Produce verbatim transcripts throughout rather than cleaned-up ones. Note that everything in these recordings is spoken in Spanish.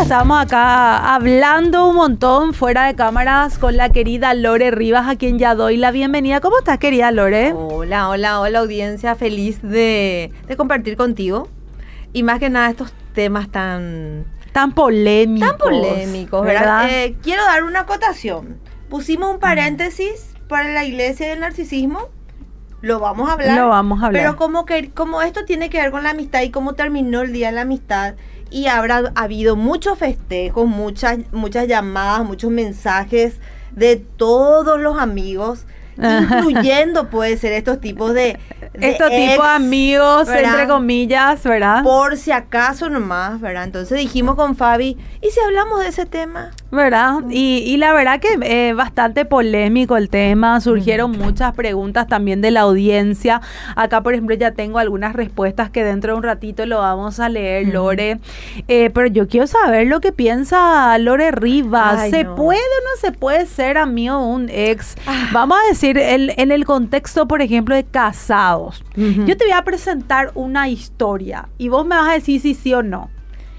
estamos acá hablando un montón fuera de cámaras con la querida Lore Rivas, a quien ya doy la bienvenida. ¿Cómo estás, querida Lore? Hola, hola, hola audiencia, feliz de, de compartir contigo. Y más que nada estos temas tan... Tan polémicos. Tan polémicos, ¿verdad? ¿verdad? Eh, quiero dar una acotación. Pusimos un paréntesis mm. para la iglesia del narcisismo. Lo vamos a hablar. Lo vamos a hablar. Pero como, que, como esto tiene que ver con la amistad y cómo terminó el Día de la Amistad, y habrá habido muchos festejos, muchas, muchas llamadas, muchos mensajes de todos los amigos, incluyendo puede ser estos tipos de, de estos ex, tipos de amigos, ¿verdad? Entre comillas, ¿verdad? Por si acaso nomás, ¿verdad? Entonces dijimos con Fabi, ¿y si hablamos de ese tema? ¿Verdad? Y, y la verdad que es eh, bastante polémico el tema, surgieron mm. muchas preguntas también de la audiencia. Acá, por ejemplo, ya tengo algunas respuestas que dentro de un ratito lo vamos a leer, mm. Lore. Eh, pero yo quiero saber lo que piensa Lore Rivas. Ay, ¿Se no. puede o no se puede ser amigo de un ex? Ah. Vamos a decir, el, en el contexto, por ejemplo, de casados. Uh-huh. Yo te voy a presentar una historia y vos me vas a decir si sí o no.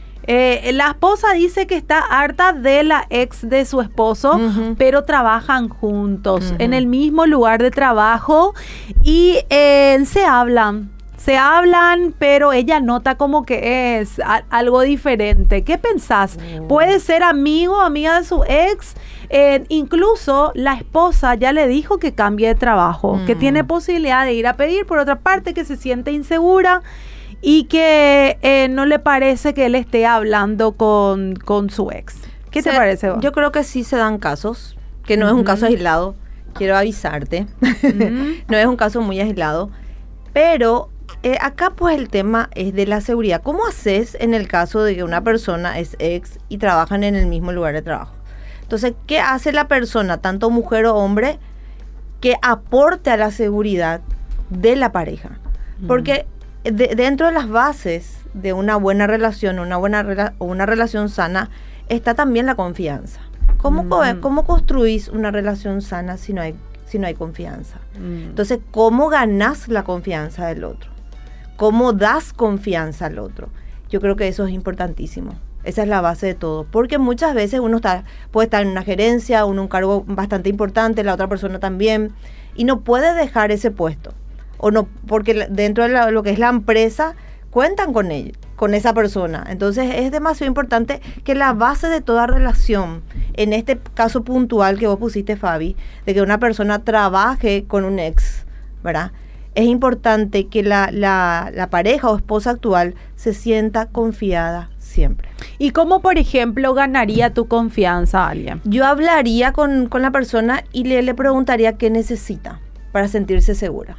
Eh, la esposa dice que está harta de la ex de su esposo, uh-huh. pero trabajan juntos uh-huh. en el mismo lugar de trabajo y eh, se hablan. Se hablan, pero ella nota como que es a, algo diferente. ¿Qué pensás? Uh. ¿Puede ser amigo o amiga de su ex? Eh, incluso la esposa ya le dijo que cambie de trabajo, uh. que tiene posibilidad de ir a pedir. Por otra parte, que se siente insegura y que eh, no le parece que él esté hablando con, con su ex. ¿Qué se, te parece vos? Yo creo que sí se dan casos, que no uh-huh. es un caso aislado. Quiero avisarte. Uh-huh. No es un caso muy aislado. Pero... Eh, acá pues el tema es de la seguridad. ¿Cómo haces en el caso de que una persona es ex y trabajan en el mismo lugar de trabajo? Entonces, ¿qué hace la persona, tanto mujer o hombre, que aporte a la seguridad de la pareja? Mm. Porque de, dentro de las bases de una buena relación, una buena rela- una relación sana, está también la confianza. ¿Cómo, mm. ¿Cómo construís una relación sana si no hay, si no hay confianza? Mm. Entonces, ¿cómo ganás la confianza del otro? ¿Cómo das confianza al otro? Yo creo que eso es importantísimo. Esa es la base de todo. Porque muchas veces uno está, puede estar en una gerencia, uno en un cargo bastante importante, la otra persona también, y no puede dejar ese puesto. O no, porque dentro de la, lo que es la empresa, cuentan con ella, con esa persona. Entonces es demasiado importante que la base de toda relación, en este caso puntual que vos pusiste, Fabi, de que una persona trabaje con un ex, ¿verdad? Es importante que la, la, la pareja o esposa actual se sienta confiada siempre. ¿Y cómo, por ejemplo, ganaría tu confianza a alguien? Yo hablaría con, con la persona y le, le preguntaría qué necesita para sentirse segura.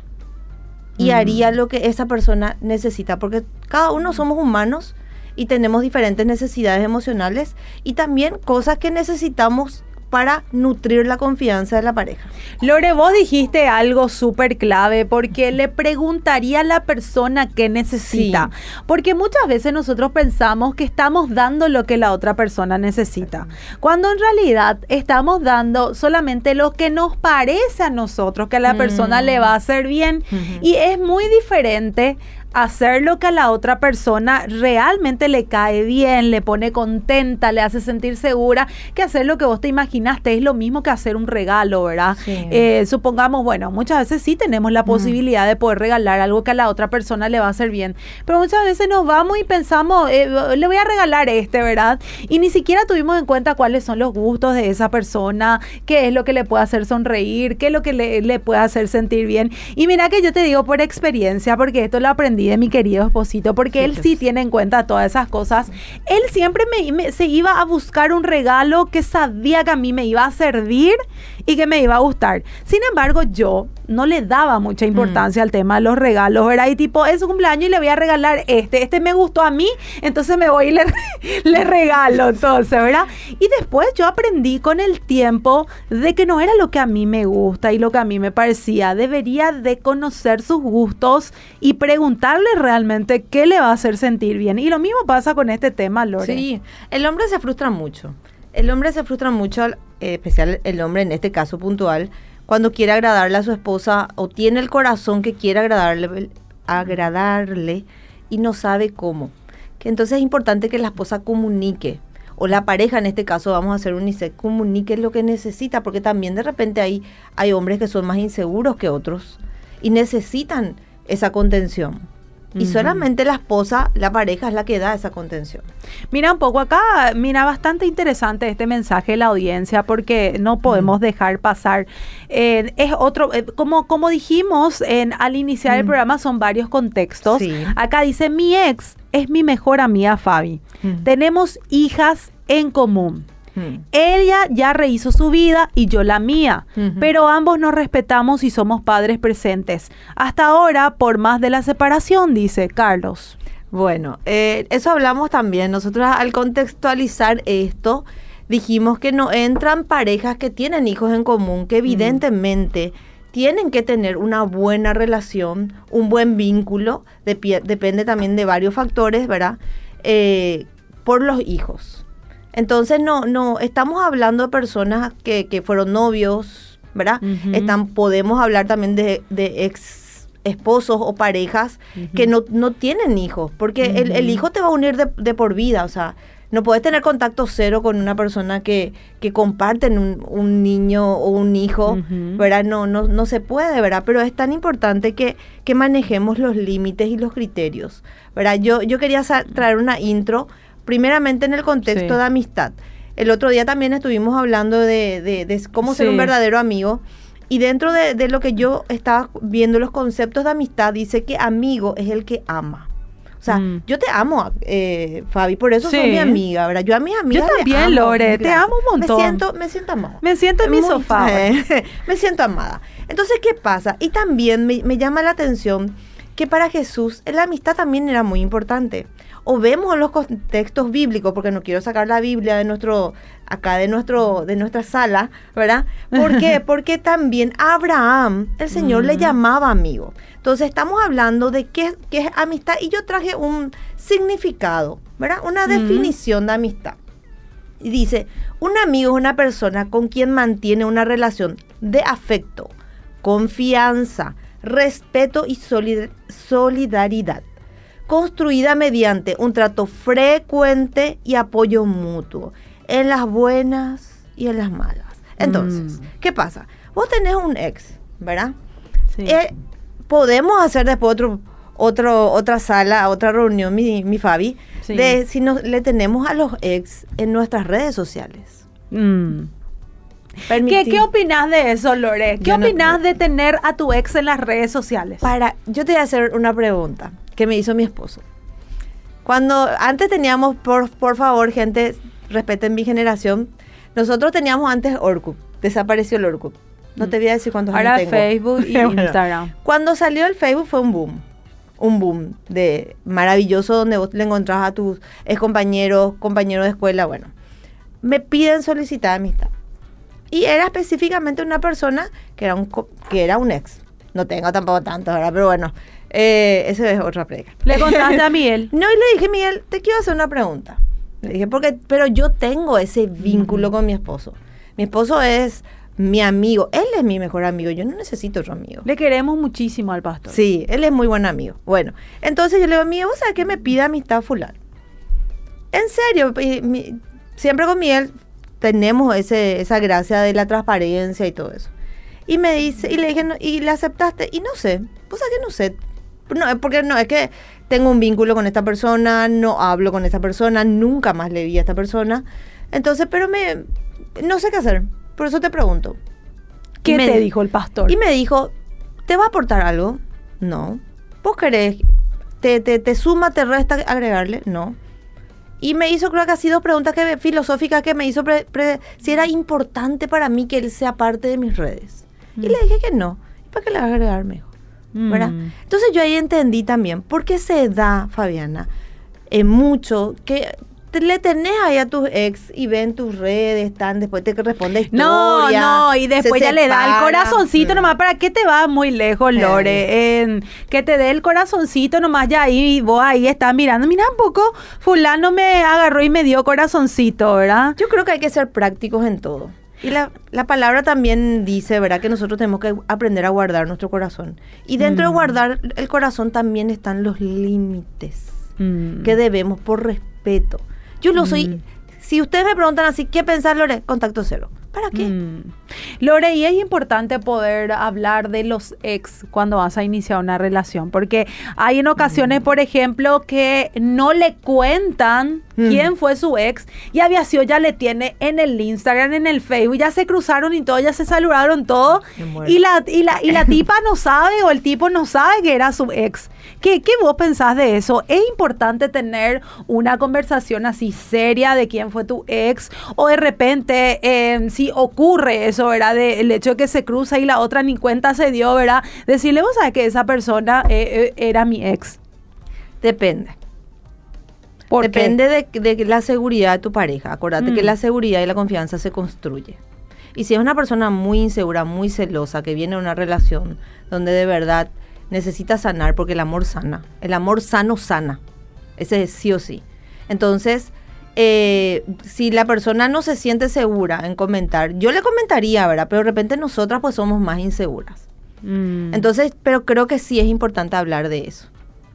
Y mm. haría lo que esa persona necesita, porque cada uno somos humanos y tenemos diferentes necesidades emocionales y también cosas que necesitamos para nutrir la confianza de la pareja. Lore, vos dijiste algo súper clave, porque le preguntaría a la persona qué necesita. Sí. Porque muchas veces nosotros pensamos que estamos dando lo que la otra persona necesita, cuando en realidad estamos dando solamente lo que nos parece a nosotros que a la mm. persona le va a hacer bien. Uh-huh. Y es muy diferente hacer lo que a la otra persona realmente le cae bien, le pone contenta, le hace sentir segura, que hacer lo que vos te imaginaste. Es lo mismo que hacer un regalo, ¿verdad? Sí. Eh, supongamos, bueno, muchas veces sí tenemos la posibilidad mm. de poder regalar algo que a la otra persona le va a hacer bien, pero muchas veces nos vamos y pensamos, eh, le voy a regalar este, ¿verdad? Y ni siquiera tuvimos en cuenta cuáles son los gustos de esa persona, qué es lo que le puede hacer sonreír, qué es lo que le, le puede hacer sentir bien. Y mira que yo te digo por experiencia, porque esto lo aprendí de mi querido esposito, porque sí, él sí tiene en cuenta todas esas cosas. Él siempre me, me, se iba a buscar un regalo que sabía que a mí me iba a servir y que me iba a gustar. Sin embargo, yo no le daba mucha importancia mm. al tema de los regalos, ¿verdad? Y tipo, es su cumpleaños y le voy a regalar este. Este me gustó a mí, entonces me voy y le, le regalo, entonces, ¿verdad? Y después yo aprendí con el tiempo de que no era lo que a mí me gusta y lo que a mí me parecía. Debería de conocer sus gustos y preguntarle realmente qué le va a hacer sentir bien. Y lo mismo pasa con este tema, Lore. Sí, el hombre se frustra mucho. El hombre se frustra mucho, eh, especial el hombre en este caso puntual, cuando quiere agradarle a su esposa o tiene el corazón que quiere agradarle, agradarle y no sabe cómo. Que entonces es importante que la esposa comunique o la pareja en este caso, vamos a hacer unisex, comunique lo que necesita, porque también de repente hay, hay hombres que son más inseguros que otros y necesitan esa contención. Y Ujú. solamente la esposa, la pareja es la que da esa contención. Mira un poco acá, mira, bastante interesante este mensaje de la audiencia porque no podemos Mm. dejar pasar. Eh, es otro, eh, como, como dijimos en, al iniciar el Mm. programa, son varios contextos. Sí. Acá dice, mi ex es mi mejor amiga Fabi. Mm. Tenemos hijas en común. Mm. Ella ya rehizo su vida y yo la mía, Ujú. pero ambos nos respetamos y somos padres presentes. Hasta ahora, por más de la separación, dice Carlos. Bueno, eh, eso hablamos también. Nosotros al contextualizar esto, dijimos que no entran parejas que tienen hijos en común, que evidentemente tienen que tener una buena relación, un buen vínculo, depi- depende también de varios factores, ¿verdad? Eh, por los hijos. Entonces, no, no, estamos hablando de personas que, que fueron novios, ¿verdad? Ujú. Están, podemos hablar también de, de ex esposos o parejas Ujú. que no, no tienen hijos, porque el, el Ujú. hijo te va a unir de, de por vida, o sea, no puedes tener contacto cero con una persona que, que comparten un, un niño o un hijo, Ujú. ¿verdad? No, no, no se puede, ¿verdad? Pero es tan importante que, que manejemos los límites y los criterios, ¿verdad? Yo, yo quería sa- traer una intro, primeramente en el contexto Sí. de amistad. El otro día también estuvimos hablando de, de, de cómo ser Sí. un verdadero amigo. Y dentro de, de lo que yo estaba viendo los conceptos de amistad, dice que amigo es el que ama. O sea, Mm. yo te amo, eh, Fabi, por eso Sí. soy mi amiga, ¿verdad? Yo a mis amigas Yo les también, amo, Lore, mil te gracias. amo un montón. Me siento, me siento amada. Me siento en mi Muy- sofá. me siento amada. Entonces, ¿qué pasa? Y también me, me llama la atención que para Jesús la amistad también era muy importante. O vemos en los contextos bíblicos, porque no quiero sacar la Biblia de nuestro, acá de nuestro, de nuestra sala, ¿verdad? ¿Por qué? Porque también a Abraham, el Señor le Mm. llamaba amigo. Entonces estamos hablando de qué, qué es amistad y yo traje un significado, ¿verdad? Una Mm. definición de amistad. Y dice, un amigo es una persona con quien mantiene una relación de afecto, confianza, respeto y solid- solidaridad, construida mediante un trato frecuente y apoyo mutuo, en las buenas y en las malas. Entonces, Mm. ¿qué pasa? Vos tenés un ex, ¿verdad? Sí. Eh, podemos hacer después otro, otro, otra sala, otra reunión, mi, mi Fabi, Sí. de si nos, le tenemos a los ex en nuestras redes sociales. Mm. ¿Qué, Permití- ¿Qué opinas de eso, Lore? ¿Qué Yo no- opinas de tener a tu ex en las redes sociales? Para, yo te voy a hacer una pregunta que me hizo mi esposo. Cuando antes teníamos, por, por favor, gente, respeten mi generación, nosotros teníamos antes Orkut, desapareció el Orkut. No te voy a decir cuántos Ahora años tengo. Facebook y Bueno, Instagram. Cuando salió el Facebook fue un boom. Un boom de maravilloso donde vos le encontrás a tus ex compañeros, compañeros de escuela, bueno. Me piden solicitar amistad. Y era específicamente una persona que era un, co- que era un ex. No tengo tampoco tanto, ¿verdad? Pero bueno, eh, eso es otra prega. ¿Le contaste a Miguel? No, y le dije, Miguel, te quiero hacer una pregunta. Le dije, porque, pero yo tengo ese vínculo con mi esposo. Mi esposo es mi amigo. Él es mi mejor amigo. Yo no necesito otro amigo. Le queremos muchísimo al pastor. Sí, él es muy buen amigo. Bueno, entonces yo le digo, Miguel, ¿vos sabés qué me pide amistad fulano? En serio, y mi- siempre con Miguel tenemos ese, esa gracia de la transparencia y todo eso. Y me dice, y le dije, no, y le aceptaste, y no sé, pues que no sé. No, es porque no, es que tengo un vínculo con esta persona, no hablo con esta persona, nunca más le vi a esta persona. Entonces, pero me, no sé qué hacer, por eso te pregunto. ¿Qué Y me te di- dijo el pastor? Y me dijo, ¿te va a aportar algo? No. ¿Vos querés? ¿Te, te, te suma, te resta agregarle? No. Y me hizo, creo que así dos preguntas que, filosóficas que me hizo pre- pre- si era importante para mí que él sea parte de mis redes. Mm. Y le dije que no. ¿Y para qué le vas a agregar mejor? ¿Verdad? Mm. Entonces yo ahí entendí también por qué se da, Fabiana, eh, mucho que te- le tenés ahí a tus ex y ven tus redes, están, después te responde No, historia. no, y después se ya le da el separa. corazoncito Mm. nomás. ¿Para qué te vas muy lejos, Lore? En que te dé el corazoncito nomás ya ahí, vos ahí estás mirando. Mira un poco, fulano me agarró y me dio corazoncito, ¿verdad? Yo creo que hay que ser prácticos en todo. Y la, la palabra también dice, ¿verdad? Que nosotros tenemos que aprender a guardar nuestro corazón. Y dentro Mm. de guardar el corazón también están los límites Mm. que debemos por respeto. Yo lo soy Mm. si ustedes me preguntan así, ¿qué pensar, Lore? Contacto cero. ¿Para qué? Mm. Lore, y es importante poder hablar de los ex cuando vas a iniciar una relación, porque hay en ocasiones, mm. por ejemplo, que no le cuentan mm. quién fue su ex y Aviación ya le tiene en el Instagram, en el Facebook, ya se cruzaron y todo, ya se saludaron todo y la, y, la, y la tipa no sabe o el tipo no sabe que era su ex. ¿Qué, qué vos pensás de eso? ¿Es importante tener una conversación así seria de quién fue tu ex? O de repente, eh, si ocurre eso, ¿verdad? De, el hecho de que se cruza y la otra ni cuenta se dio, ¿verdad? Decirle, vos sabés que esa persona eh, eh, era mi ex. Depende. ¿Por Depende de, de la seguridad de tu pareja. Acuérdate Mm. que la seguridad y la confianza se construye. Y si es una persona muy insegura, muy celosa, que viene de una relación donde de verdad necesita sanar, porque el amor sana. El amor sano sana. Ese es sí o sí. Entonces, eh, si la persona no se siente segura en comentar, yo le comentaría, ¿verdad? Pero de repente nosotras pues somos más inseguras. Mm. Entonces, pero creo que sí es importante hablar de eso.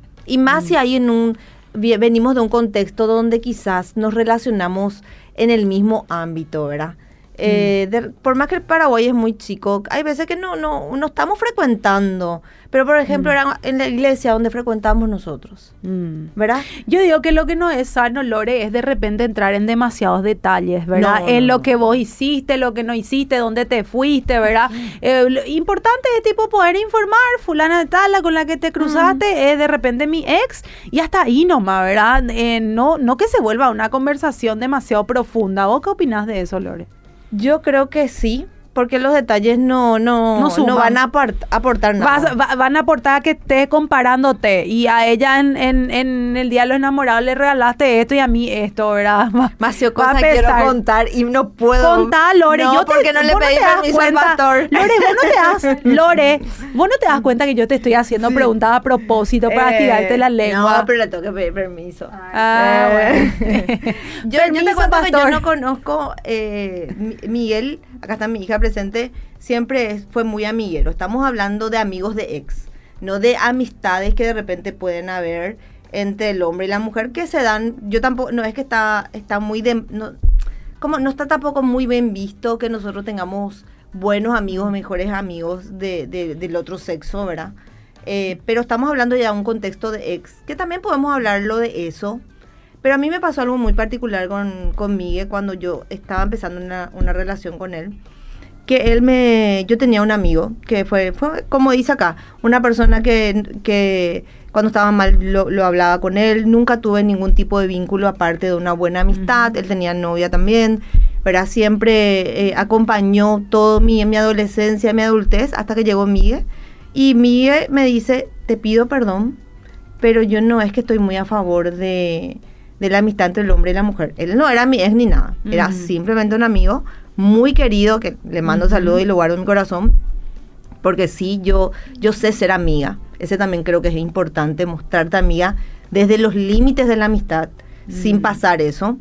Y más Mm. si hay en un, vi- venimos de un contexto donde quizás nos relacionamos en el mismo ámbito, ¿verdad? Eh, de- por más que el Paraguay es muy chico, hay veces que no, no, no estamos frecuentando. Pero, por ejemplo, Mm. era en la iglesia donde frecuentamos nosotros, Mm. ¿verdad? Yo digo que lo que no es sano, Lore, es de repente entrar en demasiados detalles, ¿verdad? No, en no, lo no. que vos hiciste, lo que no hiciste, dónde te fuiste, ¿verdad? Eh, lo importante es tipo poder informar, fulana de tal, la con la que te cruzaste, es de repente mi ex, y hasta ahí nomás, ¿verdad? Eh, no, no que se vuelva una conversación demasiado profunda. ¿Vos qué opinás de eso, Lore? Yo creo que sí, porque los detalles no, no, No no, suman. van a aport- aportar nada. Vas- va- van a aportar a que estés comparándote y a ella en, en, en el Día de los Enamorados le regalaste esto y a mí esto, ¿verdad? Va- Demasiado va a cosas quiero pesar. contar y no puedo. Contá, Lore. No, yo te- porque no le vos pedí te das permiso cuenta- al pastor. Lore, vos no te das, Lore, vos no te das cuenta que yo te estoy haciendo Sí. preguntas a propósito para Eh, tirarte la lengua. No, pero le tengo que pedir permiso. Ah, Eh, bueno. yo, yo Permiso, te cuento que yo pastor. no conozco eh, Mi- Miguel, acá está mi hija presente, siempre es- fue muy amiguero. Estamos hablando de amigos de ex, no de amistades que de repente pueden haber entre el hombre y la mujer que se dan. Yo tampoco, no es que está, está muy de, no, como no está tampoco muy bien visto que nosotros tengamos buenos amigos, mejores amigos de, de- del otro sexo, ¿verdad? Eh, pero estamos hablando ya de un contexto de ex, que también podemos hablarlo de eso. Pero a mí me pasó algo muy particular con, con Miguel cuando yo estaba empezando una, una relación con él. Que él me... Yo tenía un amigo que fue, fue como dice acá, una persona que, que cuando estaba mal lo, lo hablaba con él. Nunca tuve ningún tipo de vínculo aparte de una buena amistad. Ujú. Él tenía novia también, ¿verdad? Siempre eh, acompañó todo mi, mi adolescencia, mi adultez, hasta que llegó Miguel. Y Miguel me dice, te pido perdón, pero yo no es que estoy muy a favor de, de la amistad entre el hombre y la mujer. Él no era mi ex ni nada, era Ujú. simplemente un amigo muy querido, que le mando Ujú. saludos y lo guardo en mi corazón, porque sí, yo, yo sé ser amiga. Ese también creo que es importante, mostrarte amiga desde los límites de la amistad, sin Mm. pasar eso.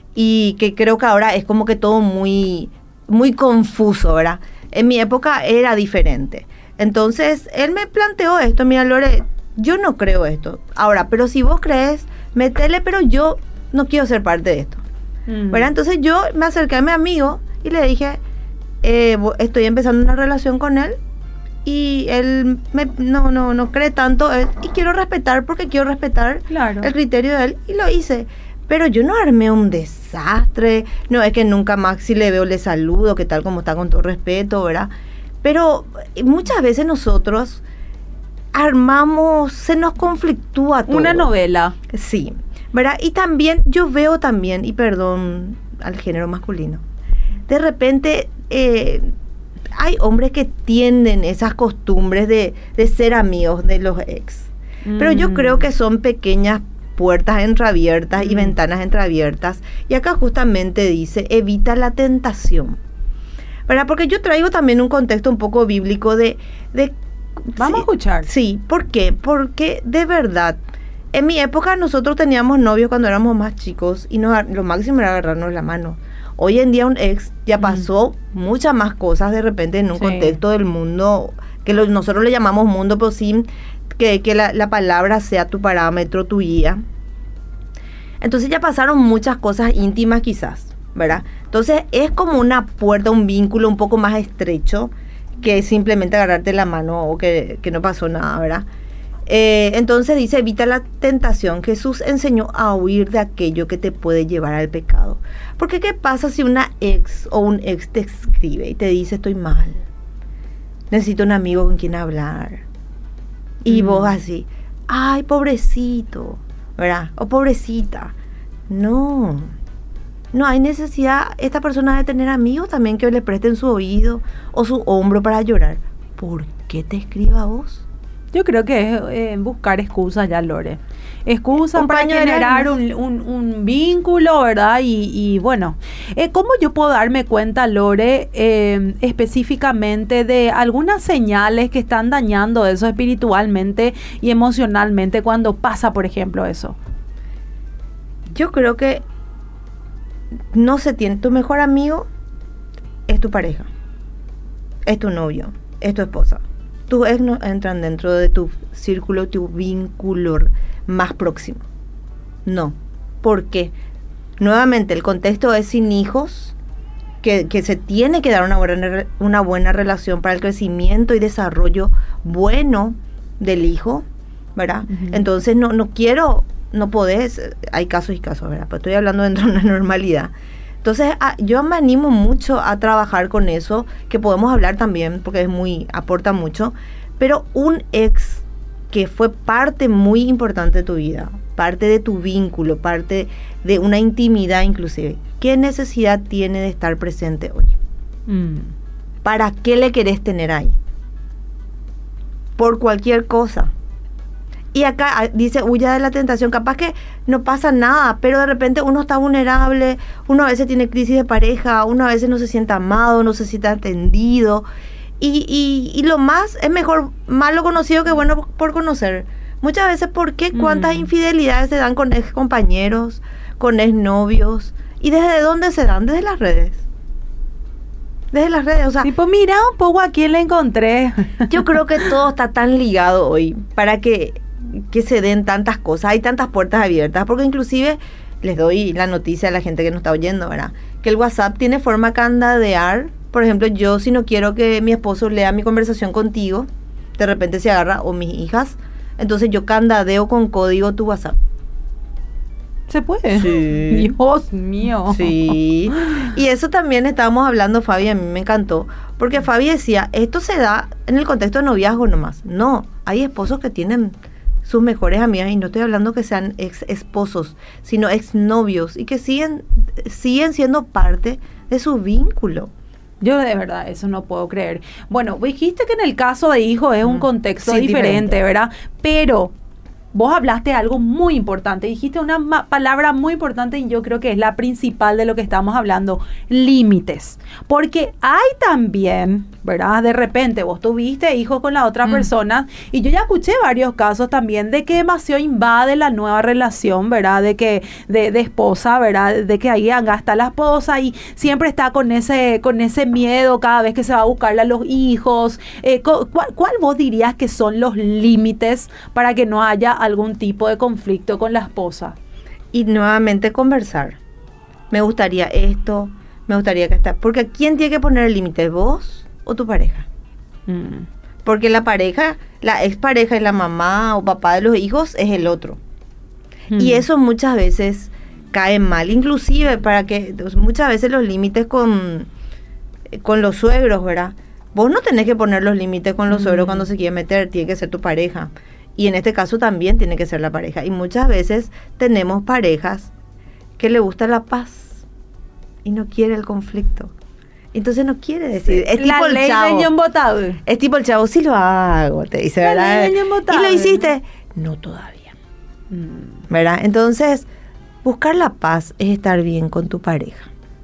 Y que creo que ahora es como que todo muy, muy confuso, ¿verdad? En mi época era diferente. Entonces, él me planteó esto, mira, Lore, yo no creo esto. Ahora, pero si vos crees, metele, pero yo no quiero ser parte de esto. Mm. ¿Verdad? Entonces yo me acerqué a mi amigo y le dije, eh, vo- estoy empezando una relación con él y él me, no, no, no cree tanto eh, y quiero respetar porque quiero respetar Claro. el criterio de él y lo hice. Pero yo no armé un desastre, no es que nunca más si le veo le saludo, que tal como está con todo respeto, ¿verdad? Pero eh, muchas veces nosotros armamos, se nos conflictúa todo. Una novela. Sí, ¿verdad? Y también, yo veo también, y perdón al género masculino, de repente eh, hay hombres que tienden esas costumbres de, de ser amigos de los ex. Pero yo Mm. creo que son pequeñas puertas entreabiertas y Mm. ventanas entreabiertas. Y acá justamente dice, evita la tentación. ¿Verdad? Porque yo traigo también un contexto un poco bíblico de... de Vamos a escuchar. Sí, ¿por qué? Porque de verdad, en mi época nosotros teníamos novios cuando éramos más chicos y nos, lo máximo era agarrarnos la mano. Hoy en día un ex ya Mm. pasó muchas más cosas de repente en un Sí. contexto del mundo, que lo- nosotros le llamamos mundo, pero sin que, que la, la palabra sea tu parámetro, tu guía. Entonces ya pasaron muchas cosas íntimas quizás, ¿verdad? Entonces es como una puerta, un vínculo un poco más estrecho que simplemente agarrarte la mano o que, que no pasó nada, ¿verdad? Eh, entonces dice, evita la tentación. Jesús enseñó a huir de aquello que te puede llevar al pecado. Porque ¿qué pasa si una ex o un ex te escribe y te dice estoy mal? Necesito un amigo con quien hablar. Y mm. vos así, ay, pobrecito, ¿verdad? O pobrecita. No, no hay necesidad esta persona de tener amigos también que le presten su oído o su hombro para llorar. ¿Por qué te escriba a vos? Yo creo que es eh, buscar excusas ya, Lore. Excusas para generar un, un, un vínculo, ¿verdad? Y, y bueno, eh, ¿cómo yo puedo darme cuenta, Lore, eh, específicamente de algunas señales que están dañando eso espiritualmente y emocionalmente cuando pasa, por ejemplo, eso? Yo creo que no se tiene. Tu mejor amigo es tu pareja, es tu novio, es tu esposa. Tus ex no entran dentro de tu círculo, tu vínculo más próximo. No. ¿Por qué? Nuevamente, el contexto es sin hijos, que, que se tiene que dar una buena, una buena relación para el crecimiento y desarrollo bueno del hijo, ¿verdad? Uh-huh. Entonces, no, no quiero, no podés, hay casos y casos, ¿verdad? Pero estoy hablando dentro de una normalidad. Entonces, ah, yo me animo mucho a trabajar con eso, que podemos hablar también, porque es muy, aporta mucho, pero un ex que fue parte muy importante de tu vida, parte de tu vínculo, parte de una intimidad inclusive, ¿qué necesidad tiene de estar presente hoy? Mm. ¿Para qué le querés tener ahí? Por cualquier cosa. Y acá dice, huya de la tentación. Capaz que no pasa nada, pero de repente uno está vulnerable, uno a veces tiene crisis de pareja, uno a veces no se siente amado, no se siente atendido. Y, y, y lo más, es mejor malo conocido que bueno por conocer. Muchas veces, ¿por qué? ¿Cuántas mm. infidelidades se dan con ex compañeros, con ex novios? ¿Y desde dónde se dan? Desde las redes. Desde las redes, o sea... Tipo, mira un poco a quién le encontré. Yo creo que todo está tan ligado hoy para que... que se den tantas cosas, hay tantas puertas abiertas, porque inclusive les doy la noticia a la gente que nos está oyendo, ¿verdad? Que el WhatsApp tiene forma de candadear. Por ejemplo, yo si no quiero que mi esposo lea mi conversación contigo, de repente se agarra, o mis hijas, entonces yo candadeo con código tu WhatsApp. ¿Se puede? Sí. Dios mío. Sí. Y eso también estábamos hablando, Fabi, a mí me encantó, porque Fabi decía, esto se da en el contexto de noviazgo nomás. No, hay esposos que tienen sus mejores amigas, y no estoy hablando que sean ex esposos, sino ex novios, y que siguen, siguen siendo parte de su vínculo. Yo de verdad eso no puedo creer. Bueno, dijiste que en el caso de hijos es un contexto sí, diferente, diferente, ¿verdad? Pero vos hablaste de algo muy importante, dijiste una ma- palabra muy importante y yo creo que es la principal de lo que estamos hablando, límites. Porque hay también, ¿verdad? De repente vos tuviste hijos con la otra mm. persona y yo ya escuché varios casos también de que demasiado invade la nueva relación, ¿verdad? De que, de, de esposa, ¿verdad? De que ahí gasta la esposa y siempre está con ese, con ese miedo cada vez que se va a buscarle a los hijos. Eh, ¿cuál, ¿Cuál vos dirías que son los límites para que no haya algún tipo de conflicto con la esposa? Y nuevamente conversar. Me gustaría esto, me gustaría que está. Porque ¿quién tiene que poner el límite? ¿Vos o tu pareja? Mm. Porque la pareja, la expareja y la mamá o papá de los hijos es el otro. Mm. Y eso muchas veces cae mal. Inclusive para que muchas veces los límites con, con los suegros, ¿verdad? Vos no tenés que poner los límites con los mm. suegros cuando se quiere meter, tiene que ser tu pareja. Y en este caso también tiene que ser la pareja. Y muchas veces tenemos parejas que le gusta la paz y no quiere el conflicto. Entonces no quiere decir. Sí, es la tipo ley el chavo. De John Botado. Es tipo el chavo, sí lo hago, te dice, la ¿verdad? Ley de John Botado. ¿Y lo hiciste? No todavía. Mm. ¿Verdad? Entonces, buscar la paz es estar bien con tu pareja.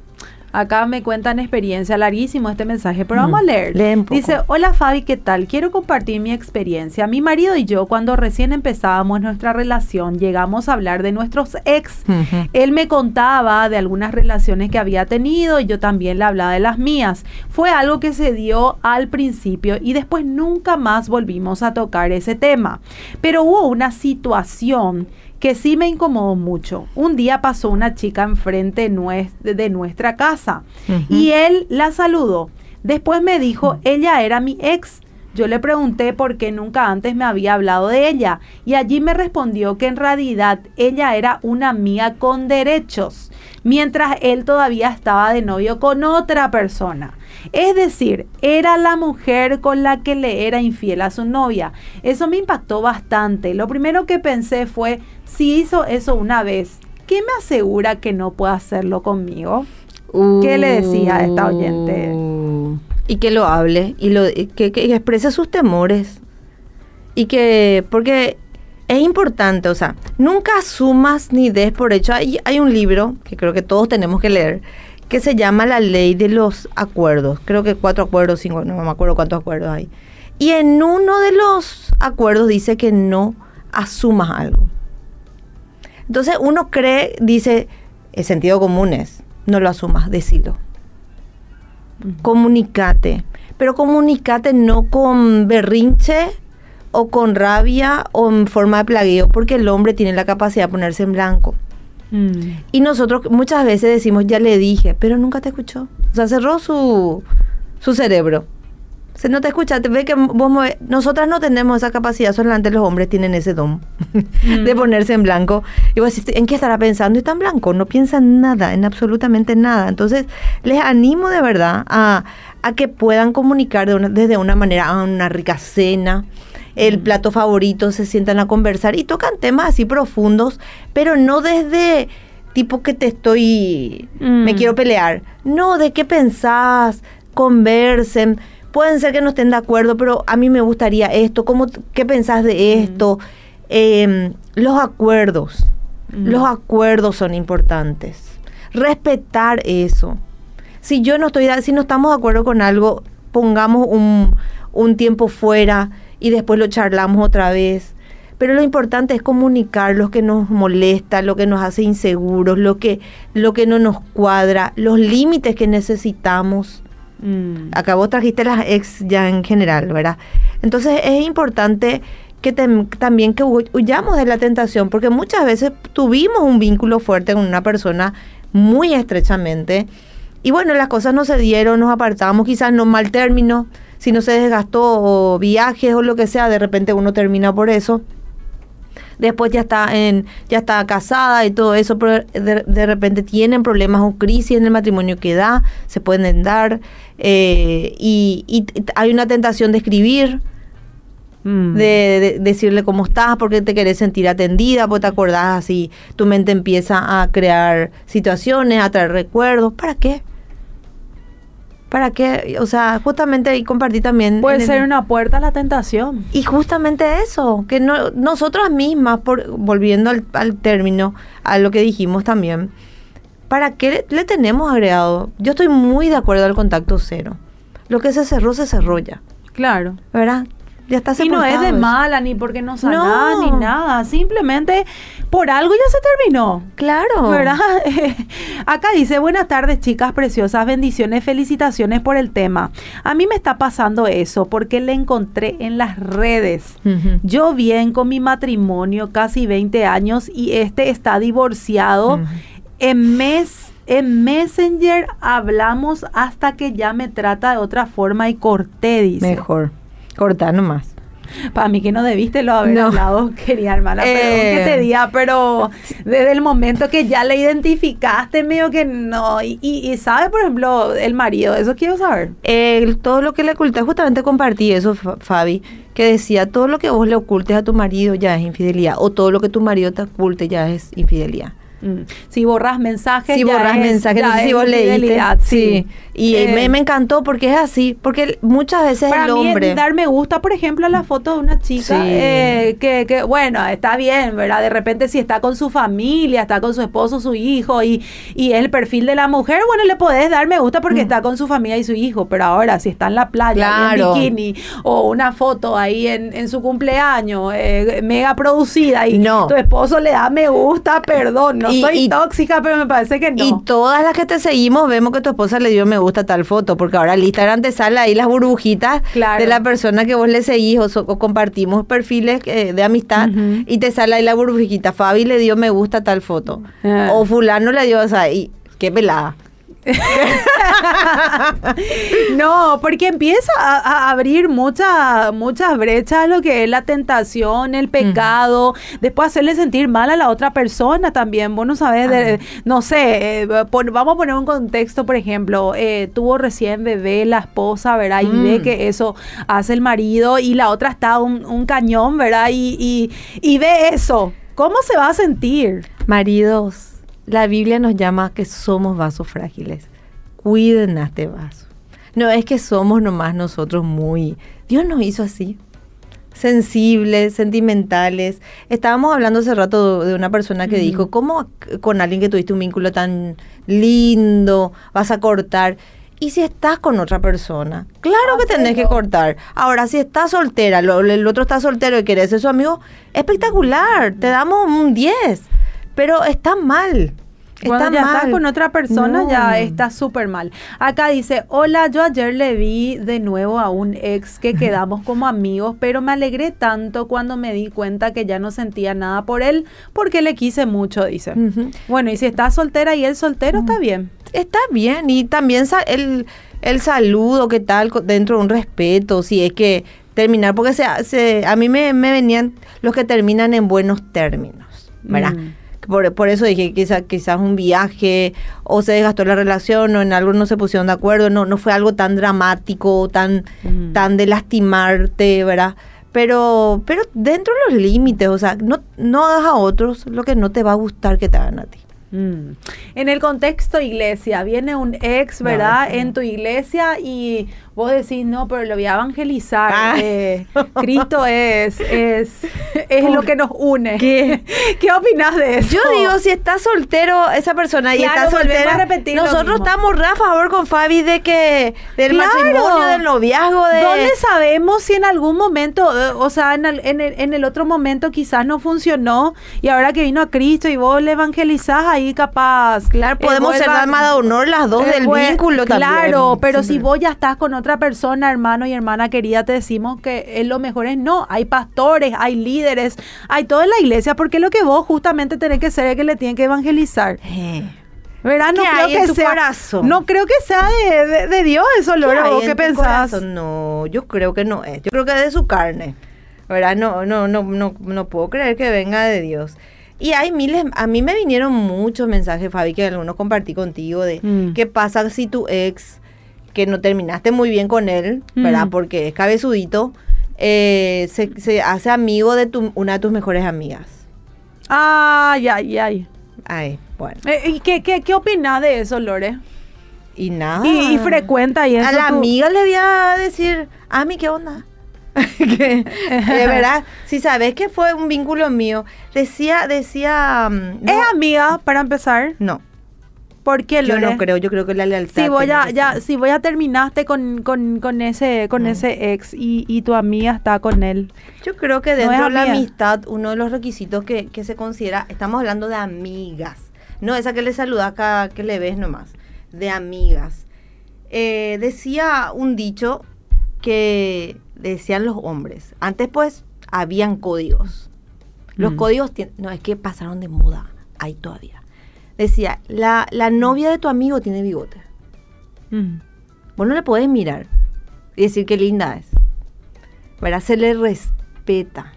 Acá me cuentan experiencia, larguísimo este mensaje, pero mm, vamos a leer. Lee un poco. Dice, hola Fabi, ¿qué tal? Quiero compartir mi experiencia. Mi marido y yo, cuando recién empezábamos nuestra relación, llegamos a hablar de nuestros ex. Uh-huh. Él me contaba de algunas relaciones que había tenido y yo también le hablaba de las mías. Fue algo que se dio al principio y después nunca más volvimos a tocar ese tema. Pero hubo una situación que sí me incomodó mucho. Un día pasó una chica enfrente de nuestra casa uh-huh. y él la saludó. Después me dijo, uh-huh. ella era mi ex. Yo le pregunté por qué nunca antes me había hablado de ella y allí me respondió que en realidad ella era una amiga con derechos, mientras él todavía estaba de novio con otra persona. Es decir, era la mujer con la que le era infiel a su novia. Eso me impactó bastante. Lo primero que pensé fue, si hizo eso una vez, ¿qué me asegura que no pueda hacerlo conmigo? Uh, ¿Qué le decía a esta oyente? Y que lo hable, y lo que, que exprese sus temores. Y que, porque es importante, o sea, nunca asumas ni des por hecho. Hay, hay un libro que creo que todos tenemos que leer, que se llama La Ley de los Acuerdos. Creo que cuatro acuerdos, cinco, no me acuerdo cuántos acuerdos hay. Y en uno de los acuerdos dice que no asumas algo. Entonces uno cree, dice, el sentido común es, no lo asumas, decilo. Uh-huh. Comunícate. Pero comunícate no con berrinche o con rabia o en forma de plagueo, porque el hombre tiene la capacidad de ponerse en blanco. Mm. Y nosotros muchas veces decimos, ya le dije, pero nunca te escuchó. O sea, cerró su, su cerebro. O sea, no te escucha, te ve que vos mueve. Nosotras no tenemos esa capacidad, solamente los hombres tienen ese don mm. de ponerse en blanco. Y vos decís, ¿en qué estará pensando? Y está en blanco, no piensa en nada, en absolutamente nada. Entonces, les animo de verdad a, a que puedan comunicar de una, desde una manera, a una rica cena, el plato favorito, se sientan a conversar y tocan temas así profundos, pero no desde tipo que te estoy, mm. me quiero pelear. No, de qué pensás, conversen. Pueden ser que no estén de acuerdo, pero a mí me gustaría esto. ¿Cómo, qué pensás de esto? Mm. Eh, los acuerdos. Mm. Los acuerdos son importantes. Respetar eso. Si yo no estoy, si no estamos de acuerdo con algo, pongamos un, un tiempo fuera y después lo charlamos otra vez. Pero lo importante es comunicar lo que nos molesta, lo que nos hace inseguros, lo que, lo que no nos cuadra, los límites que necesitamos. Mm. Acá vos trajiste las ex ya en general, ¿verdad? Entonces es importante que te, también que huyamos de la tentación, porque muchas veces tuvimos un vínculo fuerte con una persona muy estrechamente y bueno, las cosas no se dieron, nos apartamos, quizás no mal término, si no se desgastó o viajes o lo que sea, de repente uno termina por eso. Después ya está en ya está casada y todo eso, pero de, de repente tienen problemas o crisis en el matrimonio que da, se pueden dar, eh, y, y hay una tentación de escribir, mm. de, de decirle cómo estás, porque te querés sentir atendida, porque te acordás así, tu mente empieza a crear situaciones, a traer recuerdos. ¿Para qué? ¿Para qué? O sea, justamente ahí compartí también. Puede ser el, una puerta a la tentación. Y justamente eso, que no, nosotras mismas, por, volviendo al, al término, a lo que dijimos también, ¿para qué le, le tenemos agregado? Yo estoy muy de acuerdo al contacto cero. Lo que se cerró, se cerró ya. Claro. ¿Verdad? Ya está sepultado. Y no es de eso. Mala, ni porque no sanás, no. ni nada. Simplemente por algo ya se terminó. Claro. ¿Verdad? Acá dice, buenas tardes, chicas preciosas, bendiciones, felicitaciones por el tema. A mí me está pasando eso porque le encontré en las redes. Uh-huh. Yo bien con mi matrimonio, casi veinte años, y este está divorciado. Uh-huh. En mes... En Messenger hablamos hasta que ya me trata de otra forma y corté, dice. Mejor. Cortar nomás. Para mí que no debiste lo haber no. hablado, querida hermana, eh, perdón que te diga, pero desde el momento que ya le identificaste, medio que no, y, y, y sabe, por ejemplo, el marido, eso quiero saber. Eh, todo lo que le oculté, justamente compartí eso, Fabi, que decía, todo lo que vos le ocultes a tu marido ya es infidelidad, o todo lo que tu marido te oculte ya es infidelidad. Mm. Si borras mensajes, si ya borras es, mensajes, ya no sé es si vos leíste. infidelidad, Sí. Y Eh, me, me encantó porque es así, porque muchas veces Para el mí, hombre... dar me gusta, por ejemplo, a la foto de una chica, Sí. eh, que, que, bueno, está bien, ¿verdad? De repente si está con su familia, está con su esposo, su hijo, y, y es el perfil de la mujer, bueno, le podés dar me gusta porque Mm. está con su familia y su hijo, pero ahora si está en la playa, Claro. en bikini, o una foto ahí en, en su cumpleaños, eh, mega producida, y No. tu esposo le da me gusta, perdón, no Y- soy y- tóxica, pero me parece que no. Y todas las que te seguimos vemos que tu esposa le dio me gusta a tal foto, porque ahora el Instagram te sale ahí las burbujitas Claro. de la persona que vos le seguís o, so- o compartimos perfiles eh, de amistad Ujú. y te sale ahí la burbujita, Fabi le dio me gusta a tal foto. Ah. O fulano le dio, o sea, y qué pelada. No, porque empieza a, a abrir muchas muchas brechas a lo que es la tentación, el pecado, después hacerle sentir mal a la otra persona también. Vos no sabés, de, no sé, eh, pon- vamos a poner un contexto, por ejemplo, eh, tuvo recién bebé la esposa, ¿verdad? Y Mm. ve que eso hace el marido y la otra está un, un cañón, ¿verdad? Y, y, y ve eso. ¿Cómo se va a sentir? Maridos, la Biblia nos llama que somos vasos frágiles. Cuiden a este vaso. No es que somos nomás nosotros muy... Dios nos hizo así. Sensibles, sentimentales. Estábamos hablando hace rato de una persona que Mm. dijo, ¿cómo con alguien que tuviste un vínculo tan lindo vas a cortar? Y si estás con otra persona, claro que tenés que cortar. Ahora, si estás soltera, lo- el otro está soltero y querés ser su amigo, espectacular, te damos un diez. Pero está mal. Cuando Está ya mal. estás con otra persona, No. ya está súper mal. Acá dice, hola, yo ayer le vi de nuevo a un ex que quedamos como amigos, pero me alegré tanto cuando me di cuenta que ya no sentía nada por él, porque le quise mucho, dice. Ujú. Bueno, y si estás soltera y él soltero, está bien. Está bien. Y también sa- el, el saludo, ¿qué tal? Co- Dentro de un respeto, si es que terminar, porque se, se- a mí me, me venían los que terminan en buenos términos, ¿verdad? Mm. Por, por eso dije quizás quizás un viaje o se desgastó la relación o en algo no se pusieron de acuerdo, no no fue algo tan dramático, tan Mm. tan de lastimarte, ¿verdad? Pero pero dentro de los límites, o sea, no no hagas a otros lo que no te va a gustar que te hagan a ti. Mm. En el contexto iglesia, viene un ex, ¿verdad? Ay, sí. En tu iglesia y vos decís, no, pero lo voy a evangelizar. Ah. Eh, Cristo es, es, es Por- lo que nos une. ¿Qué? ¿Qué opinas de eso? Yo digo, si está soltero esa persona y Claro, está volvemos soltera, a repetir lo nosotros mismo. estamos re a favor con Fabi de que del Claro. matrimonio, del noviazgo, de ¿Dónde sabemos si en algún momento, eh, o sea, en el, en, el, en el otro momento quizás no funcionó y ahora que vino a Cristo y vos le evangelizás ahí capaz? Claro, eh, podemos ser vuelvan- damas de honor las dos Eh, del pues, vínculo también. Claro, pero Sí. si vos ya estás con otra persona, hermano y hermana querida, te decimos que es lo mejor es no. Hay pastores, hay líderes, hay todo en la iglesia, porque lo que vos justamente tenés que ser es que le tienen que evangelizar. Eh. ¿Verdad? No ¿Qué creo hay que en tu sea. corazón? No creo que sea de, de- de Dios eso, Lora. hay ¿Vos en qué tu pensás? corazón? No, yo creo que no es. Yo creo que es de su carne. ¿Verdad? No, no, no, no, no puedo creer que venga de Dios. Y hay miles, a mí me vinieron muchos mensajes, Fabi, que algunos compartí contigo de Mm. qué pasa si tu ex, que no terminaste muy bien con él, ¿verdad? Mm. Porque es cabezudito, eh, se, se hace amigo de tu, una de tus mejores amigas. Ay, ay, ay. Ay, bueno. Eh, ¿Y qué, qué, qué opinás de eso, Lore? Y nada. Y, y frecuenta y eso. A la tú- amiga le voy a decir, Ami, ¿qué onda? que, de verdad, si sabes que fue un vínculo mío, decía, decía, mm, ¿Es no, amiga, para empezar? no, ¿Por qué, yo Lore? no creo, yo creo que la lealtad. Si vos tiene ya, que ya, ser. si vos ya terminaste con, con, con ese, con Mm. ese ex y, y tu amiga está con él. Yo creo que No dentro es de la amiga. amistad, uno de los requisitos que, que se considera, estamos hablando de amigas, no esa que le saluda acá, que le ves nomás, de amigas. Eh, decía un dicho que decían los hombres, antes pues habían códigos. Los Mm. códigos, tien- no, es que pasaron de moda, hay todavía. Decía, la, la novia de tu amigo tiene bigote. Mm. Vos no le podés mirar y decir qué linda es. ¿Verdad? Se le respeta.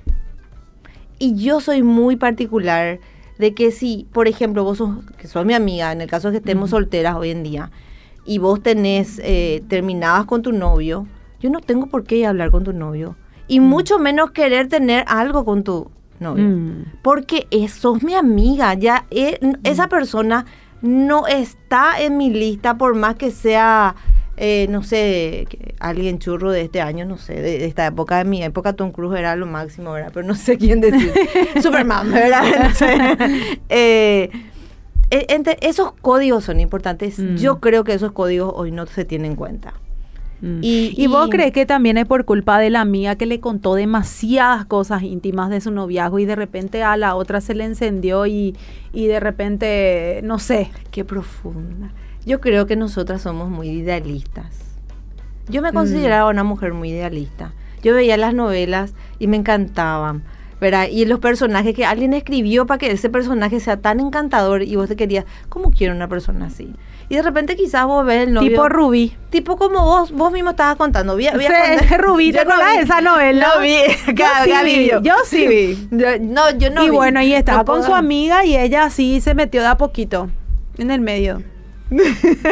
Y yo soy muy particular de que si, por ejemplo, vos sos, que sos mi amiga, en el caso de que estemos Ujú. solteras hoy en día, y vos tenés, eh, terminabas con tu novio, yo no tengo por qué ir a hablar con tu novio. Y mucho menos querer tener algo con tu novio. Mm. Porque es, sos mi amiga, ya eh, esa persona no está en mi lista por más que sea, eh, no sé, que alguien churro de este año, no sé, de, de esta época, de mi época Tom Cruise era lo máximo, ¿verdad? Pero no sé quién decir. Superman, ¿verdad? No sé. Eh, entre, esos códigos son importantes. Mm. Yo creo que esos códigos hoy no se tienen en cuenta. Mm. Y, ¿Y vos y, crees que también es por culpa de la amiga que le contó demasiadas cosas íntimas de su noviazgo y de repente a la otra se le encendió y, y de repente, no sé? Qué profunda. Yo creo que nosotras somos muy idealistas. Yo me consideraba mm. una mujer muy idealista. Yo veía las novelas y me encantaban, ¿verdad? Y los personajes que alguien escribió para que ese personaje sea tan encantador y vos te querías, ¿cómo quiero una persona así? Y de repente quizás vos ves el novio... Tipo Rubí. Tipo como vos vos mismo estabas contando. Vi, vi sí, Rubí, ¿te acuerdas de esa novela? No vi. Yo sí vi. Yo sí vi. Yo, no, yo no y vi. Y bueno, y estaba no con puedo. su amiga y ella sí se metió de a poquito. En el medio. No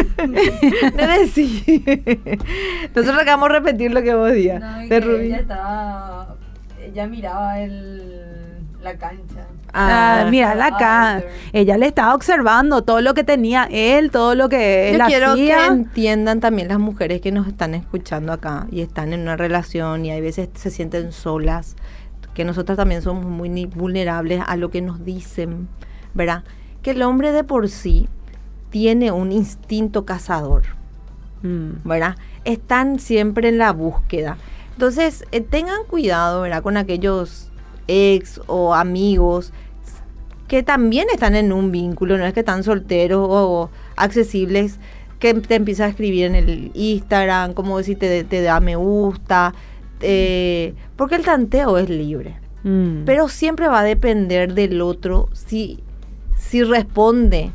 decís. Nosotros acabamos de repetir lo que vos digas. No, de Rubí. Ella estaba... Ella miraba el, la cancha. Ah, Ah, mira, la cancha. Ella le estaba observando todo lo que tenía él, todo lo que él Yo quiero hacía. que entiendan también las mujeres que nos están escuchando acá y están en una relación y hay veces se sienten solas, que nosotras también somos muy vulnerables a lo que nos dicen, ¿verdad? Que el hombre de por sí tiene un instinto cazador, Mm. ¿verdad? Están siempre en la búsqueda. Entonces, eh, tengan cuidado, ¿verdad? Con aquellos ex o amigos que también están en un vínculo, no es que están solteros o, o accesibles, que te empieza a escribir en el Instagram, como decir, te, te da me gusta, eh, porque el tanteo es libre. Mm. Pero siempre va a depender del otro si, si responde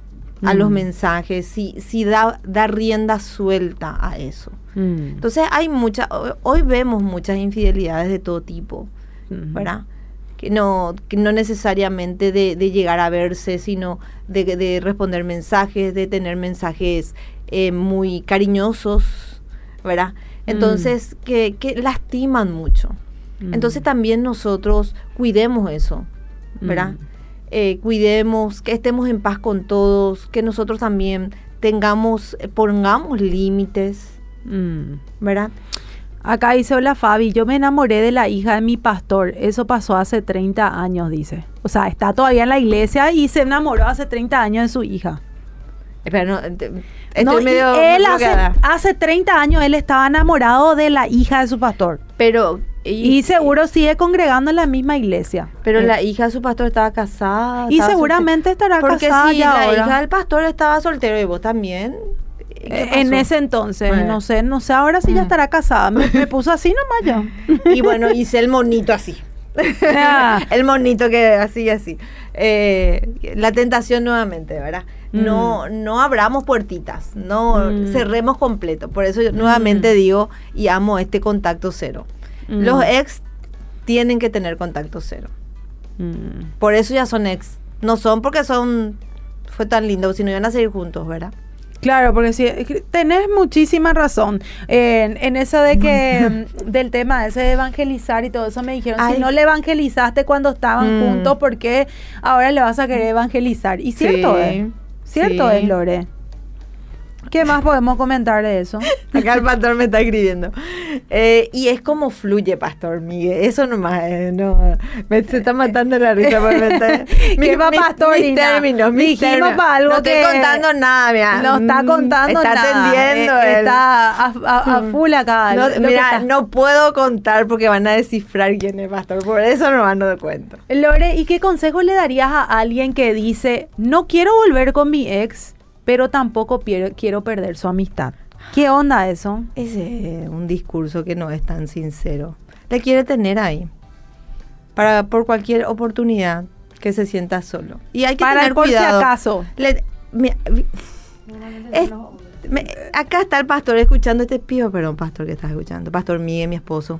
a Mm. los mensajes, si, si da, da rienda suelta a eso. Mm. Entonces hay mucha, hoy vemos muchas infidelidades de todo tipo, Mm. ¿verdad? Que no, que no necesariamente de, de llegar a verse, sino de, de responder mensajes, de tener mensajes eh, muy cariñosos, ¿verdad? Entonces, mm. que, que lastiman mucho. Mm. Entonces también nosotros cuidemos eso, ¿verdad? Mm. Eh, cuidemos, que estemos en paz con todos, que nosotros también tengamos, eh, pongamos límites, Mm. ¿verdad? Acá dice, hola Fabi, yo me enamoré de la hija de mi pastor, eso pasó hace treinta años, dice. O sea, está todavía en la iglesia y se enamoró hace treinta años de su hija. Espera, no, te, estoy No, y medio él hace, bloqueada. hace treinta años él estaba enamorado de la hija de su pastor. Pero... Y, y seguro sigue congregando en la misma iglesia. Pero eh. la hija de su pastor estaba casada. Y estaba seguramente soltera. estará Porque casada si ya la ahora. hija del pastor estaba soltero y vos también. Eh, en ese entonces, Bueno. no sé, no sé ahora si Mm. ya estará casada. Me, me puso así nomás yo. Y bueno, hice el monito así. Ah. El monito que así, así. Eh, la tentación nuevamente, ¿verdad? Mm. No, no abramos puertitas, no Mm. cerremos completo. Por eso yo nuevamente Mm. digo y amo este contacto cero. Mm. Los ex tienen que tener contacto cero. Mm. Por eso ya son ex. No son porque son fue tan lindo, sino iban a seguir juntos, ¿verdad? Claro, porque sí, tenés muchísima razón en, en eso de que del tema ese de evangelizar y todo eso. Me dijeron, Ay. si no le evangelizaste cuando estaban Mm. juntos, ¿por qué ahora le vas a querer evangelizar? Y cierto Sí. es, cierto Sí. es, Lore. ¿Qué más podemos comentar de eso? Acá el pastor me está escribiendo. Eh, y es como fluye, Pastor Miguel. Eso nomás, eh, no. Me, se está matando la risa. Por me está, ¿Qué va, mis Pastorina? términos, mis Dijimos términos. para algo no que- estoy contando nada, mira. No está Mm, contando está nada. atendiendo. Eh, él. está a, a- a full acá. No, lo que mira, está. no puedo contar porque van a descifrar quién es Pastor. Por eso nomás no cuento. Lore, ¿y qué consejo le darías a alguien que dice, no quiero volver con mi ex, pero tampoco quiero, quiero perder su amistad? ¿Qué onda eso? Es eh, un discurso que no es tan sincero. Le quiere tener ahí. Para, por cualquier oportunidad que se sienta solo. Y hay que Para tener por cuidado. si acaso. Le- mira, vi- es- me- acá está el pastor escuchando este pido, perdón, pastor que estás escuchando. Pastor Miguel, mi esposo.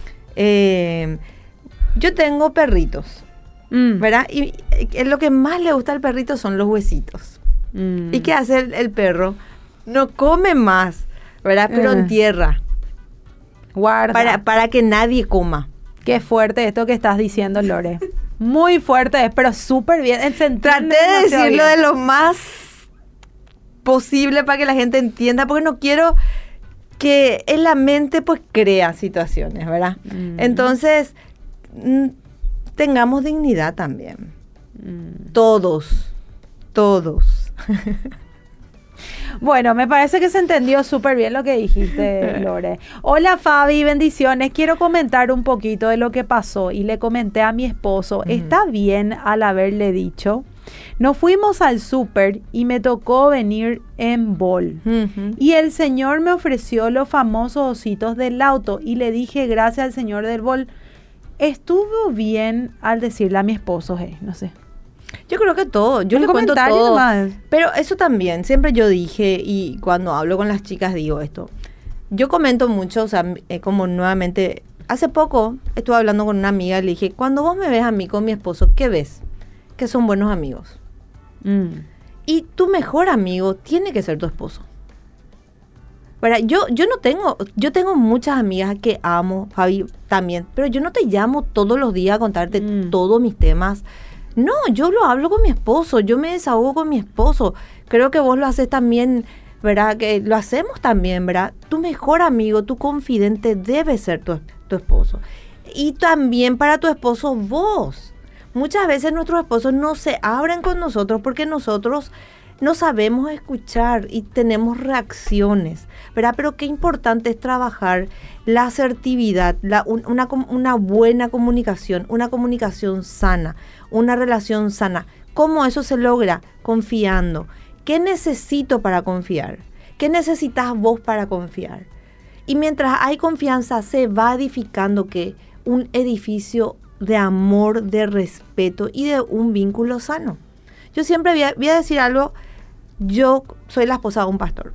Eh, yo tengo perritos, Mm. ¿verdad? Y eh, lo que más le gusta al perrito son los huesitos. Mm. ¿Y qué hace el, el perro? No come más, ¿verdad? Pero Eh. entierra. Guarda. Para, para que nadie coma. Qué fuerte esto que estás diciendo, Lore. Muy fuerte, pero súper bien. Se entiende Traté de demasiado decirlo bien. de lo más posible para que la gente entienda, porque no quiero que en la mente pues crea situaciones, ¿verdad? Mm. Entonces, mm, tengamos dignidad también. Mm. Todos, todos. Bueno, me parece que se entendió súper bien lo que dijiste, Lore. Hola, Fabi, bendiciones. Quiero comentar un poquito de lo que pasó y le comenté a mi esposo. Ujú. ¿Está bien al haberle dicho? Nos fuimos al súper y me tocó venir en bol. Ujú. Y el señor me ofreció los famosos ositos del auto y le dije gracias al señor del bol. Estuvo bien al decirle a mi esposo, hey, no sé. Yo creo que todo, yo Un le cuento comentario todo. nomás. Pero eso también, siempre yo dije, y cuando hablo con las chicas digo esto, yo comento mucho, o sea, eh, como nuevamente, hace poco estuve hablando con una amiga y le dije, cuando vos me ves a mí con mi esposo, ¿qué ves? Que son buenos amigos. Mm. Y tu mejor amigo tiene que ser tu esposo. ¿Verdad? Yo, yo no tengo, yo tengo muchas amigas que amo, Fabi también, pero yo no te llamo todos los días a contarte Mm. todos mis temas. No, yo lo hablo con mi esposo, yo me desahogo con mi esposo. Creo que vos lo haces también, ¿verdad? Que lo hacemos también, ¿verdad? Tu mejor amigo, tu confidente debe ser tu, tu esposo. Y también para tu esposo vos. Muchas veces nuestros esposos no se abren con nosotros porque nosotros no sabemos escuchar y tenemos reacciones, ¿verdad? Pero qué importante es trabajar la asertividad, la, un- una, com- una buena comunicación, una comunicación sana, una relación sana. ¿Cómo eso se logra? Confiando. ¿Qué necesito para confiar? ¿Qué necesitas vos para confiar? Y mientras hay confianza, se va edificando que un edificio de amor, de respeto y de un vínculo sano. Yo siempre voy a, voy a decir algo, yo soy la esposa de un pastor.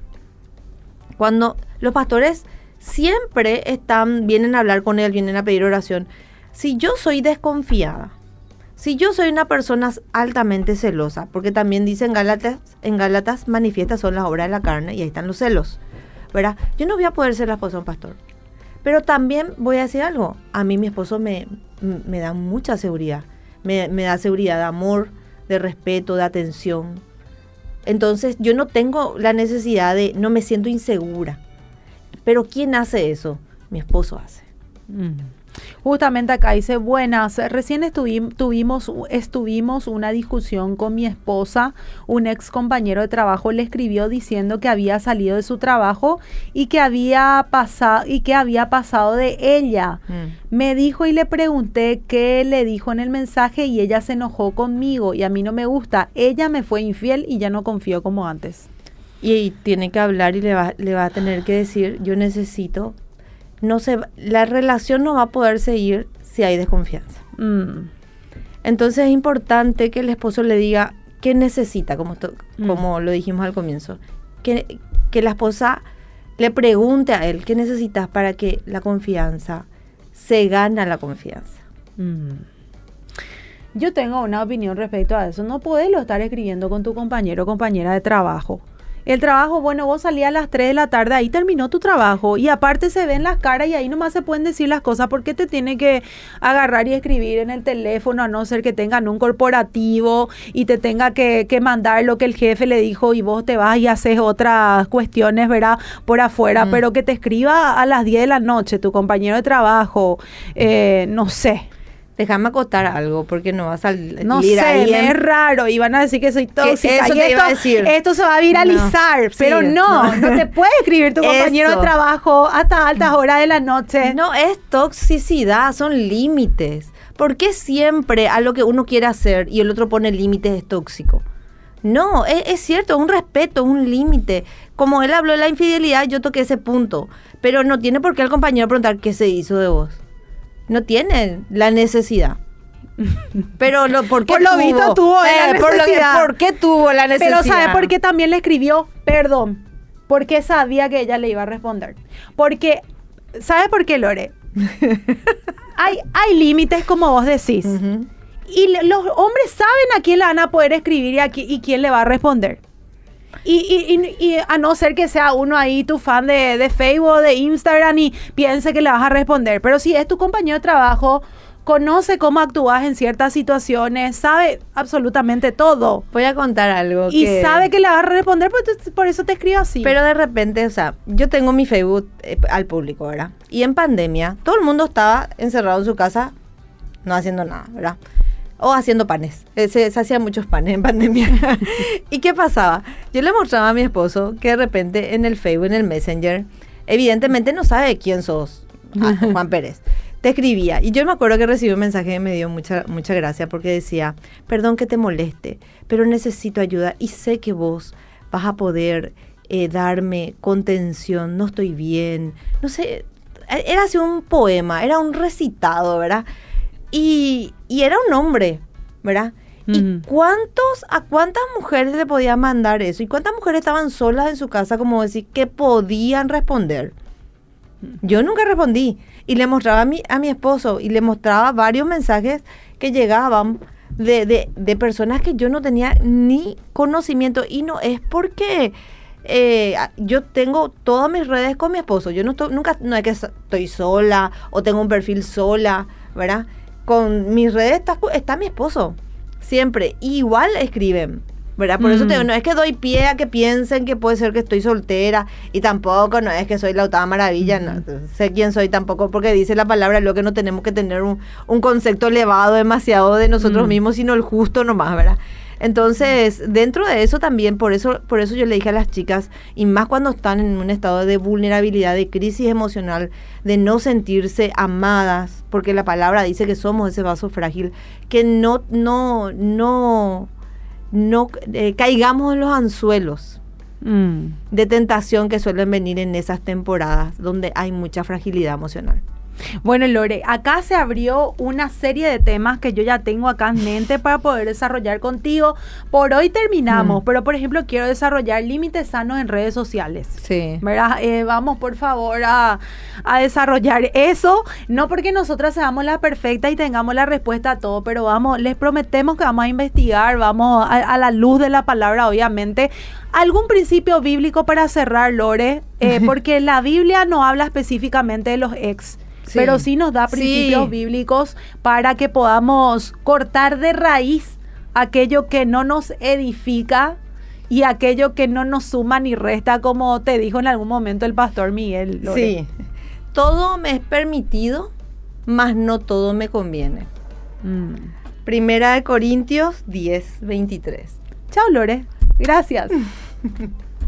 Cuando los pastores siempre están, vienen a hablar con él, vienen a pedir oración. Si yo soy desconfiada, si yo soy una persona altamente celosa, porque también dicen Gálatas, en Gálatas manifiestas son las obras de la carne y ahí están los celos, ¿verdad? Yo no voy a poder ser la esposa de un pastor. Pero también voy a decir algo, a mí mi esposo me, me da mucha seguridad, me, me da seguridad de amor, de respeto, de atención. Entonces yo no tengo la necesidad de, no me siento insegura. Pero ¿quién hace eso? Mi esposo hace. Mm. Justamente acá dice, buenas, recién estuvi- tuvimos, estuvimos una discusión con mi esposa, un ex compañero de trabajo le escribió diciendo que había salido de su trabajo y que había pasado, y que había pasado de ella. Mm. Me dijo y le pregunté qué le dijo en el mensaje y ella se enojó conmigo y a mí no me gusta. Ella me fue infiel y ya no confío como antes. Y, y tiene que hablar y le va, le va a tener que decir, yo necesito, no se, la relación no va a poder seguir si hay desconfianza. Mm. Entonces es importante que el esposo le diga qué necesita, como, esto- Mm. como lo dijimos al comienzo. Que, que la esposa le pregunte a él qué necesitas para que la confianza se gana la confianza. Mm. Yo tengo una opinión respecto a eso. No podés lo estar escribiendo con tu compañero o compañera de trabajo. El trabajo, bueno, vos salías a las tres de la tarde, ahí terminó tu trabajo. Y aparte se ven las caras y ahí nomás se pueden decir las cosas. ¿Por qué te tiene que agarrar y escribir en el teléfono a no ser que tengan un corporativo y te tenga que, que mandar lo que el jefe le dijo y vos te vas y haces otras cuestiones, ¿verdad? Por afuera, Mm. pero que te escriba a las diez de la noche tu compañero de trabajo, eh, no sé. Déjame acotar algo porque no va a salir No sé, ahí me en- es raro y van a decir que soy tóxica eso y te esto, iba a decir. esto se va a viralizar, No, pero sí, no, no. no, te puede escribir tu compañero Eso. de trabajo hasta altas horas de la noche. No es toxicidad, son límites. ¿Por qué siempre a lo que uno quiere hacer y el otro pone límites es tóxico? No, es, es cierto, es un respeto, es un límite. Como él habló de la infidelidad, yo toqué ese punto. Pero no tiene por qué el compañero preguntar qué se hizo de vos. No tiene la necesidad. Pero lo, ¿por qué Por lo tuvo? visto tuvo la por, lo que- necesidad. ¿Por qué tuvo la necesidad? Pero ¿sabe por qué también le escribió? Perdón, porque sabía que ella le iba a responder. Porque, ¿sabe por qué, Lore? hay, hay límites, como vos decís. Ujú. Y le- los hombres saben a quién le van a poder escribir y, a qui- y quién le va a responder. Y, y- y- y a no ser que sea uno ahí tu fan de, de Facebook o de Instagram y piense que le vas a responder. Pero si es tu compañero de trabajo, conoce cómo actúas en ciertas situaciones, sabe absolutamente todo. Voy a contar algo. Y que... sabe que le vas a responder, por, por eso te escribo así. Pero de repente, o sea, yo tengo mi Facebook eh, al público, ¿verdad? Y en pandemia, todo el mundo estaba encerrado en su casa, no haciendo nada, ¿verdad? O haciendo panes. Eh, se, se hacían muchos panes en pandemia. ¿Y qué pasaba? Yo le mostraba a mi esposo que de repente en el Facebook, en el Messenger, evidentemente no sabe quién sos, ah, Juan Pérez. Te escribía. Y yo me acuerdo que recibí un mensaje que me dio mucha, mucha gracia porque decía, perdón que te moleste, pero necesito ayuda y sé que vos vas a poder eh, darme contención, no estoy bien. No sé, era así un poema, era un recitado, ¿verdad? Y, y era un hombre, ¿verdad? Mm. ¿Y cuántos, a cuántas mujeres le podía mandar eso? ¿Y cuántas mujeres estaban solas en su casa, como decir, que podían responder? Yo nunca respondí. Y le mostraba a mi, a mi esposo y le mostraba varios mensajes que llegaban de, de, de personas que yo no tenía ni conocimiento. Y no es porque eh, yo tengo todas mis redes con mi esposo. Yo no estoy, nunca, no es que estoy sola o tengo un perfil sola, ¿verdad? Con mis redes está, está mi esposo, siempre. Y igual escriben, ¿verdad? Por mm. eso te digo, no es que doy pie a que piensen que puede ser que estoy soltera, y tampoco no es que soy la octava maravilla, mm. no sé quién soy tampoco, porque dice la palabra, lo que no tenemos que tener un, un concepto elevado demasiado de nosotros mm. mismos, sino el justo nomás, ¿verdad? Entonces, dentro de eso también, por eso, por eso yo le dije a las chicas, y más cuando están en un estado de vulnerabilidad, de crisis emocional, de no sentirse amadas, porque la palabra dice que somos ese vaso frágil, que no, no, no, no eh, caigamos en los anzuelos mm. de tentación que suelen venir en esas temporadas donde hay mucha fragilidad emocional. Bueno, Lore, acá se abrió una serie de temas que yo ya tengo acá en mente para poder desarrollar contigo. Por hoy terminamos, mm. pero por ejemplo quiero desarrollar límites sanos en redes sociales. Sí. ¿Verdad? Eh, vamos por favor a, a desarrollar eso, no porque nosotras seamos la perfecta y tengamos la respuesta a todo, pero vamos, les prometemos que vamos a investigar, vamos a, a la luz de la palabra, obviamente. ¿Algún principio bíblico para cerrar, Lore? Eh, porque la Biblia no habla específicamente de los ex. Sí. Pero sí nos da principios sí. bíblicos para que podamos cortar de raíz aquello que no nos edifica y aquello que no nos suma ni resta, como te dijo en algún momento el pastor Miguel. Lore. Sí, todo me es permitido, mas no todo me conviene. Mm. Primera de Corintios diez, veintitrés. Chao, Lore. Gracias.